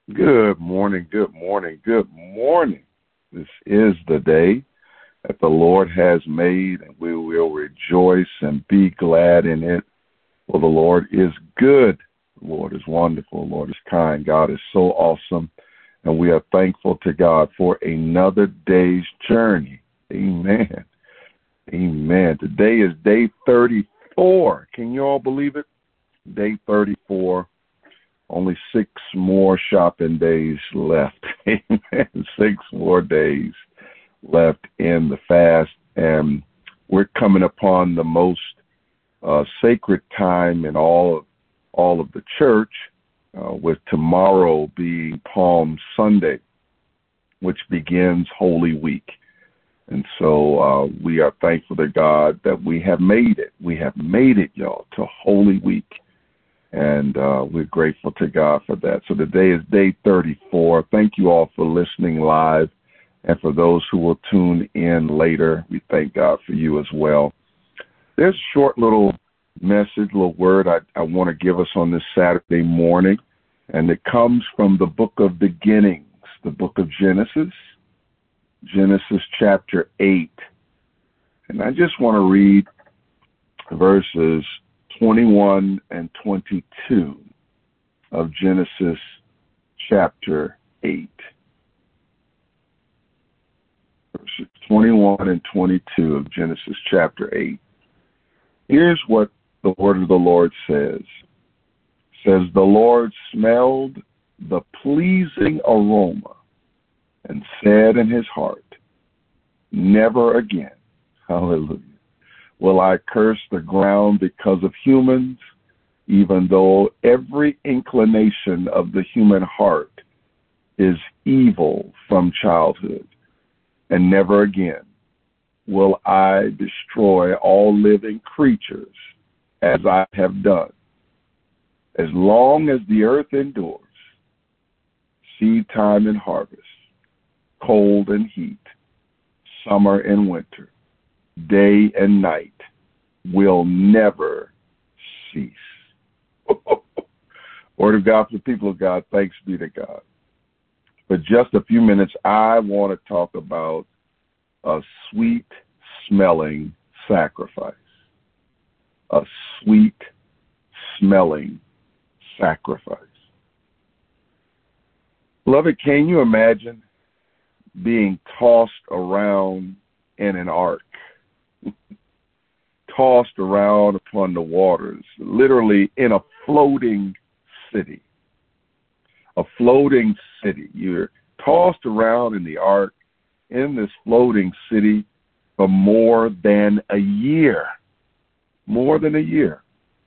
Good morning, good morning, good morning. This is the day that the Lord has made, and we will rejoice and be glad in it. For the Lord is good, the Lord is wonderful, the Lord is kind, God is so awesome, and we are thankful to God for another day's journey. Amen. Amen. Today is day 34. Can you all believe it? Day 34. Only 6 more shopping days left. Amen. 6 more days left in the fast. And we're coming upon the most sacred time in all of the church, with tomorrow being Palm Sunday, which begins Holy Week. And so we are thankful to God that we have made it. We have made it, y'all, to Holy Week. And we're grateful to God for that. So today is day 34. Thank you all for listening live. And for those who will tune in later, we thank God for you as well. There's a short little message, little word I want to give us on this Saturday morning. And it comes from the book of beginnings, the book of Genesis chapter 8. And I just want to read verses 21 and 22 of Genesis chapter 8. Verses 21 and 22 of Genesis chapter 8. Here's what the word of the Lord says. It says, the Lord smelled the pleasing aroma and said in his heart, never again, hallelujah, will I curse the ground because of humans, even though every inclination of the human heart is evil from childhood. And never again will I destroy all living creatures as I have done. As long as the earth endures, seed time and harvest, cold and heat, summer and winter, day and night will never cease. Word of God for the people of God, thanks be to God. For just a few minutes, I want to talk about a sweet-smelling sacrifice. A sweet-smelling sacrifice. Beloved, can you imagine being tossed around in an ark? Tossed around upon the waters, literally in a floating city. A floating city. You're tossed around in the ark in this floating city for more than a year. More than a year.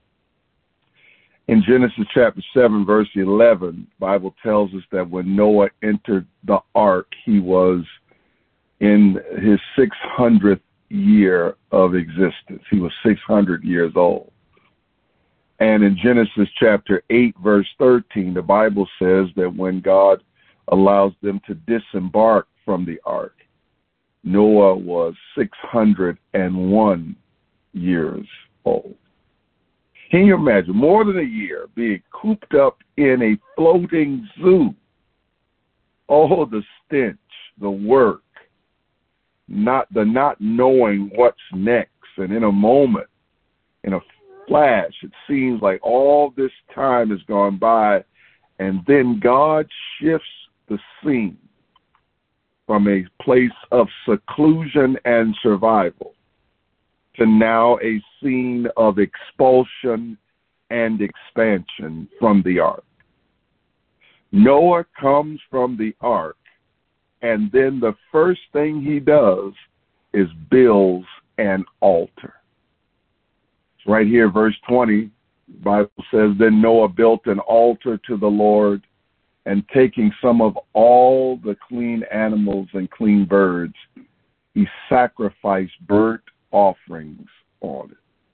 In Genesis chapter 7, verse 11, the Bible tells us that when Noah entered the ark, he was in his 600th year of existence. He was 600 years old. And in Genesis chapter 8, verse 13, the Bible says that when God allows them to disembark from the ark, Noah was 601 years old. Can you imagine more than a year being cooped up in a floating zoo? Oh, the stench, the work, not knowing what's next. And in a moment, in a flash, it seems like all this time has gone by, and then God shifts the scene from a place of seclusion and survival to now a scene of expulsion and expansion from the ark. Noah comes from the ark, and then the first thing he does is builds an altar. Right here, verse 20, the Bible says, then Noah built an altar to the Lord, and taking some of all the clean animals and clean birds, he sacrificed burnt offerings on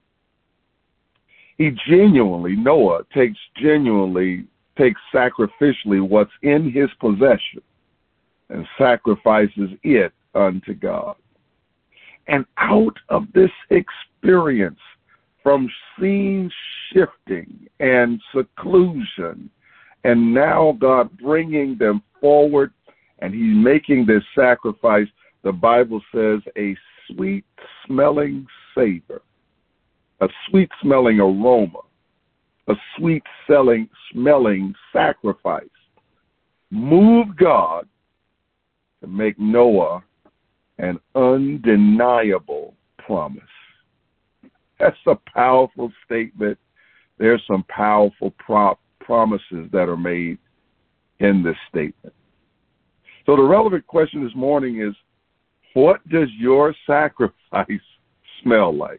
it. Noah takes sacrificially what's in his possession and sacrifices it unto God. And out of this experience, from scene shifting and seclusion And now God bringing them forward, and he's making this sacrifice, the Bible says, a sweet-smelling savor, a sweet-smelling aroma, a sweet-smelling sacrifice, moved God to make Noah an undeniable promise. That's a powerful statement. There's some powerful promises that are made in this statement. So the relevant question this morning is, what does your sacrifice smell like?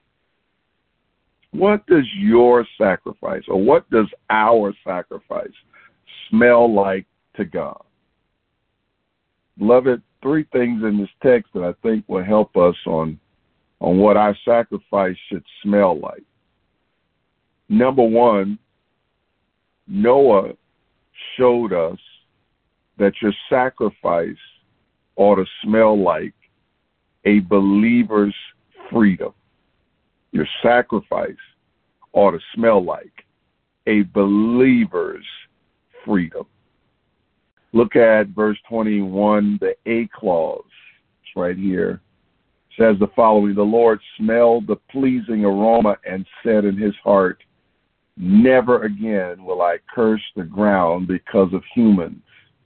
What does your sacrifice, or what does our sacrifice smell like to God? Beloved, three things in this text that I think will help us on what our sacrifice should smell like. Number one, Noah showed us that your sacrifice ought to smell like a believer's freedom. Your sacrifice ought to smell like a believer's freedom. Look at verse 21, the A clause. It's right here. It says the following: the Lord smelled the pleasing aroma and said in his heart, never again will I curse the ground because of humans.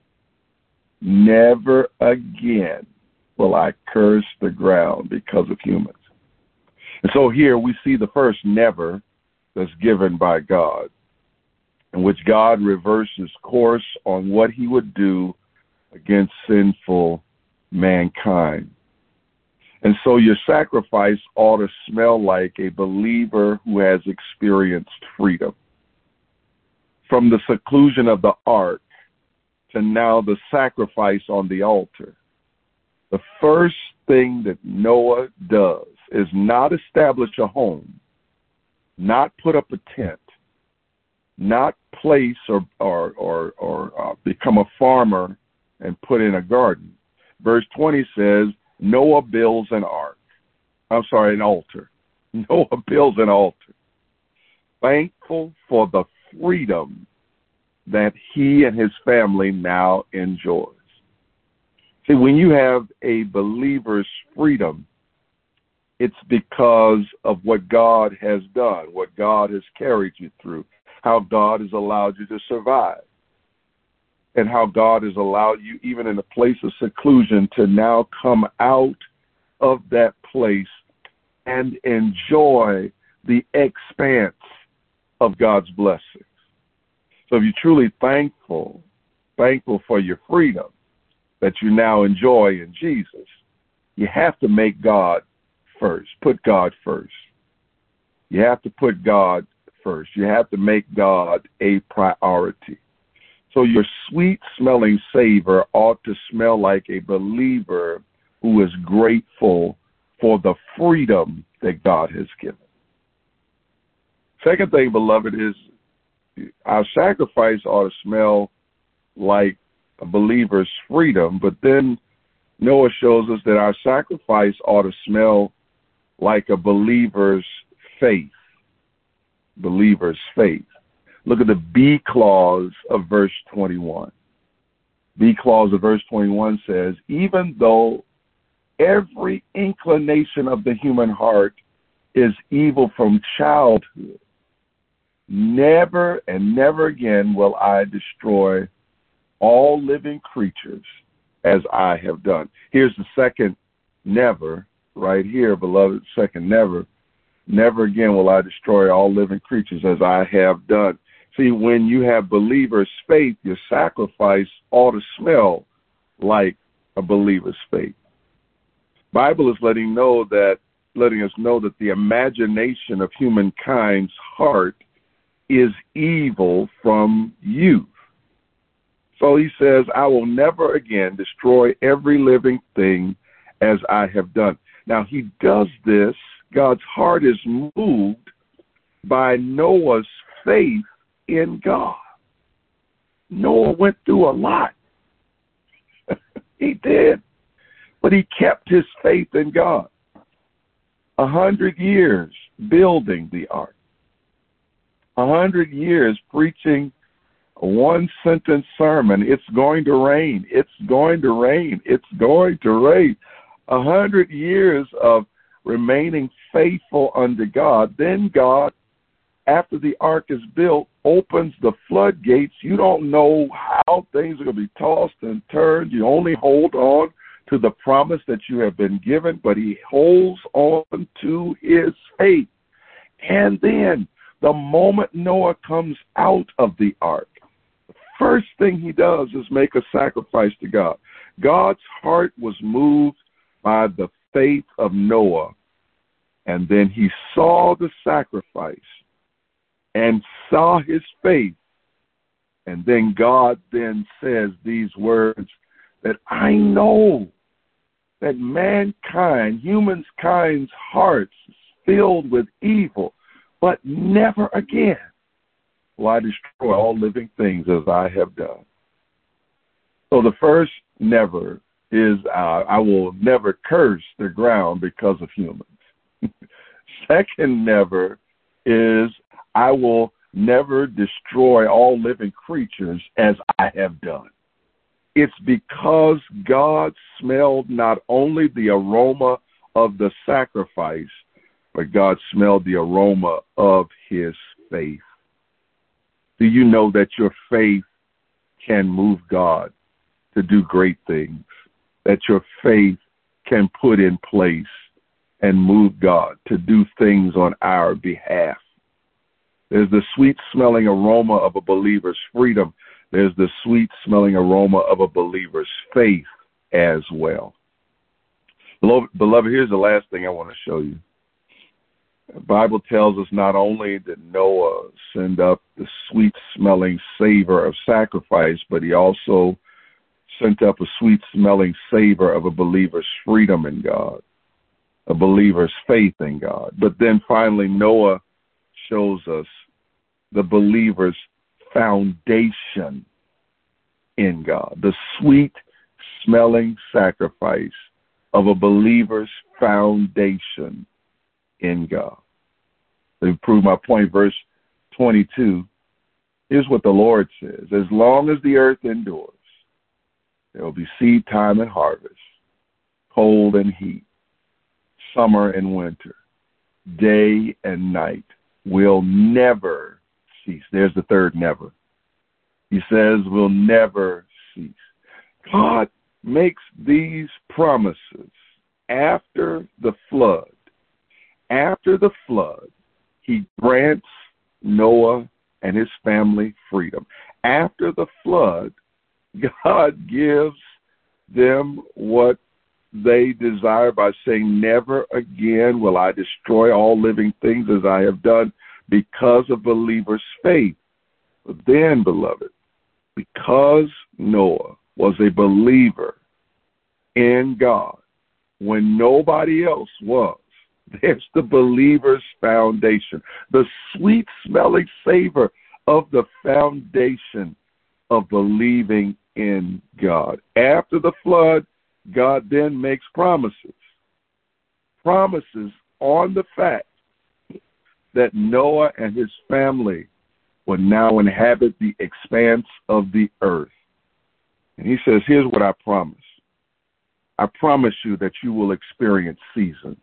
Never again will I curse the ground because of humans. And so here we see the first never that's given by God, in which God reverses course on what he would do against sinful mankind. And so your sacrifice ought to smell like a believer who has experienced freedom. From the seclusion of the ark to now the sacrifice on the altar. The first thing that Noah does is not establish a home, not put up a tent, not place or become a farmer and put in a garden. Verse 20 says, Noah builds an altar. Noah builds an altar. Thankful for the freedom that he and his family now enjoys. See, when you have a believer's freedom, it's because of what God has done, what God has carried you through, how God has allowed you to survive, and how God has allowed you, even in a place of seclusion, to now come out of that place and enjoy the expanse of God's blessings. So if you're truly thankful for your freedom that you now enjoy in Jesus, you have to make God first. Put God first. You have to put God first. You have to make God a priority. So your sweet-smelling savor ought to smell like a believer who is grateful for the freedom that God has given. Second thing, beloved, is our sacrifice ought to smell like a believer's freedom, but then Noah shows us that our sacrifice ought to smell like a believer's faith. Believer's faith. Look at the B clause of verse 21. B clause of verse 21 says, even though every inclination of the human heart is evil from childhood, never and never again will I destroy all living creatures as I have done. Here's the second never right here, beloved, second never. Never again will I destroy all living creatures as I have done. See, when you have believer's faith, your sacrifice ought to smell like a believer's faith. Bible is letting us know that the imagination of humankind's heart is evil from youth. So he says, I will never again destroy every living thing as I have done. Now he does this. God's heart is moved by Noah's faith in God. Noah went through a lot. He did. But he kept his faith in God. 100 years building the ark. 100 years preaching a one-sentence sermon. It's going to rain. It's going to rain. It's going to rain. 100 years of remaining faithful unto God. Then God, after the ark is built, opens the floodgates. You don't know how things are going to be tossed and turned. You only hold on to the promise that you have been given, but he holds on to his faith. And then the moment Noah comes out of the ark, the first thing he does is make a sacrifice to God. God's heart was moved by the faith of Noah, and then he saw the sacrifice and saw his faith, and then God then says these words, that I know that mankind, humankind's hearts is filled with evil, but never again will I destroy all living things as I have done. So the first never is I will never curse the ground because of humans. Second never is I will never destroy all living creatures as I have done. It's because God smelled not only the aroma of the sacrifice, but God smelled the aroma of his faith. Do you know that your faith can move God to do great things? That your faith can put in place and move God to do things on our behalf. There's the sweet-smelling aroma of a believer's freedom. There's the sweet-smelling aroma of a believer's faith as well. Beloved, here's the last thing I want to show you. The Bible tells us not only did Noah send up the sweet-smelling savor of sacrifice, but he also sent up a sweet-smelling savor of a believer's freedom in God, a believer's faith in God. But then finally, Noah shows us the believer's foundation in God, the sweet-smelling sacrifice of a believer's foundation in God. To prove my point, verse 22, here's what the Lord says. As long as the earth endures, there will be seed time and harvest, cold and heat, summer and winter, day and night will never cease. There's the third never. He says will never cease. God makes these promises after the flood. After the flood, he grants Noah and his family freedom. After the flood, God gives them what they desire by saying, never again will I destroy all living things as I have done, because of believers' faith. But then, beloved, because Noah was a believer in God when nobody else was, there's the believer's foundation, the sweet-smelling savor of the foundation of believing in God. After the flood, God then makes promises on the fact that Noah and his family would now inhabit the expanse of the earth. And he says, here's what I promise. I promise you that you will experience seasons.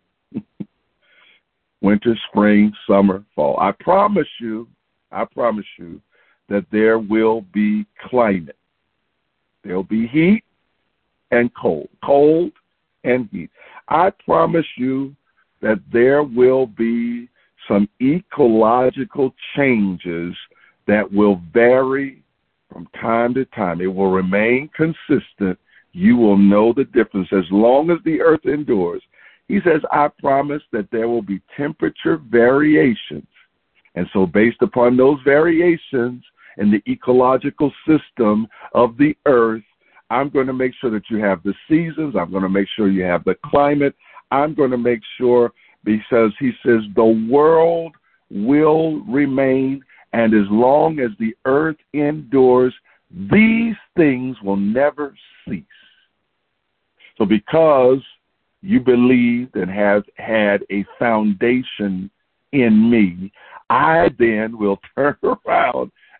Winter, spring, summer, fall. I promise you that there will be climate. There'll be heat and cold and heat. I promise you that there will be some ecological changes that will vary from time to time. It will remain consistent. You will know the difference as long as the earth endures. He says, I promise that there will be temperature variations. And so based upon those variations in the ecological system of the earth, I'm going to make sure that you have the seasons. I'm going to make sure you have the climate. I'm going to make sure, because he says the world will remain, and as long as the earth endures, these things will never cease. So because you believed and have had a foundation in me, I then will turn around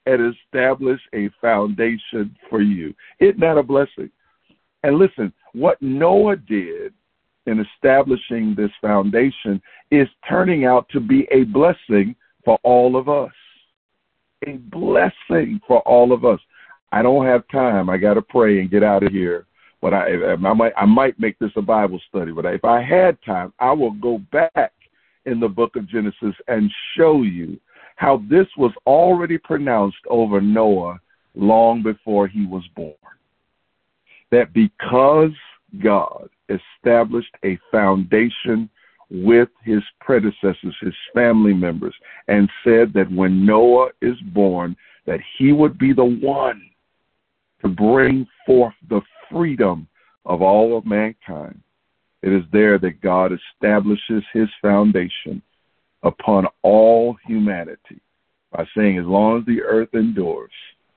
and establish a foundation for you. Isn't that a blessing? And listen, what Noah did in establishing this foundation is turning out to be a blessing for all of us. A blessing for all of us. I don't have time. I got to pray and get out of here. But I might make this a Bible study. But if I had time, I will go back in the book of Genesis and show you how this was already pronounced over Noah long before he was born. That because God established a foundation with his predecessors, his family members, and said that when Noah is born, that he would be the one to bring forth the freedom of all of mankind. It is there that God establishes his foundation upon all humanity by saying, as long as the earth endures,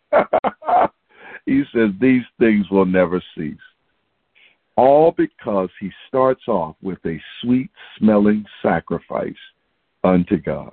he says these things will never cease. All because he starts off with a sweet-smelling sacrifice unto God.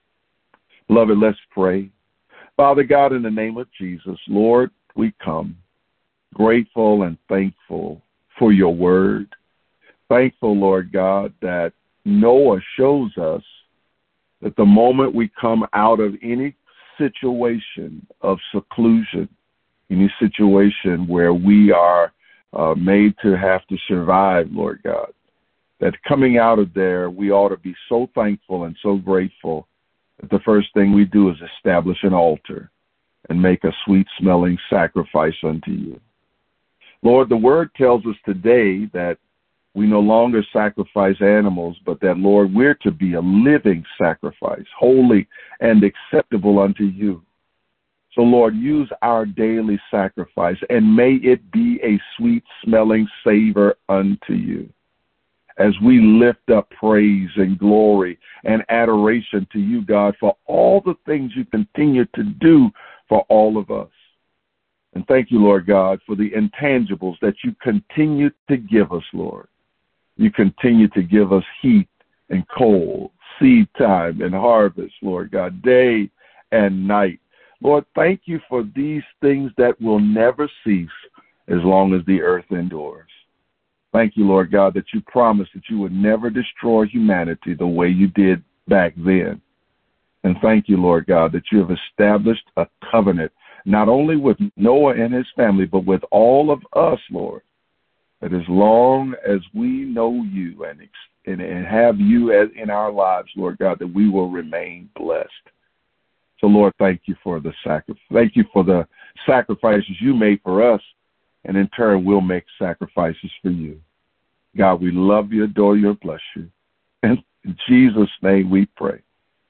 Beloved, let's pray. Father God, in the name of Jesus, Lord, we come grateful and thankful for your word. Thankful, Lord God, that Noah shows us that the moment we come out of any situation of seclusion, any situation where we are made to have to survive, Lord God, that coming out of there, we ought to be so thankful and so grateful that the first thing we do is establish an altar and make a sweet-smelling sacrifice unto you. Lord, the word tells us today that we no longer sacrifice animals, but that, Lord, we're to be a living sacrifice, holy and acceptable unto you. So, Lord, use our daily sacrifice, and may it be a sweet-smelling savor unto you as we lift up praise and glory and adoration to you, God, for all the things you continue to do for all of us. And thank you, Lord God, for the intangibles that you continue to give us, Lord. You continue to give us heat and cold, seed time and harvest, Lord God, day and night. Lord, thank you for these things that will never cease as long as the earth endures. Thank you, Lord God, that you promised that you would never destroy humanity the way you did back then. And thank you, Lord God, that you have established a covenant, not only with Noah and his family, but with all of us, Lord, that as long as we know you and have you as in our lives, Lord God, that we will remain blessed. So, Lord, thank you for the sacrifice. Thank you for the sacrifices you made for us, and in turn, we'll make sacrifices for you. God, we love you, adore you, and bless you. And in Jesus' name we pray.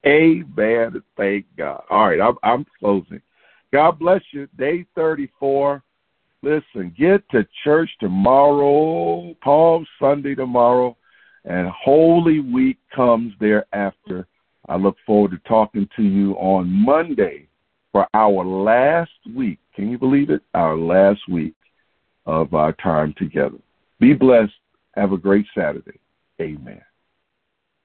Amen. Thank God. All right, I'm closing. God bless you. Day 34. Listen, get to church tomorrow, Palm Sunday tomorrow, and Holy Week comes thereafter. I look forward to talking to you on Monday for our last week. Can you believe it? Our last week of our time together. Be blessed. Have a great Saturday. Amen.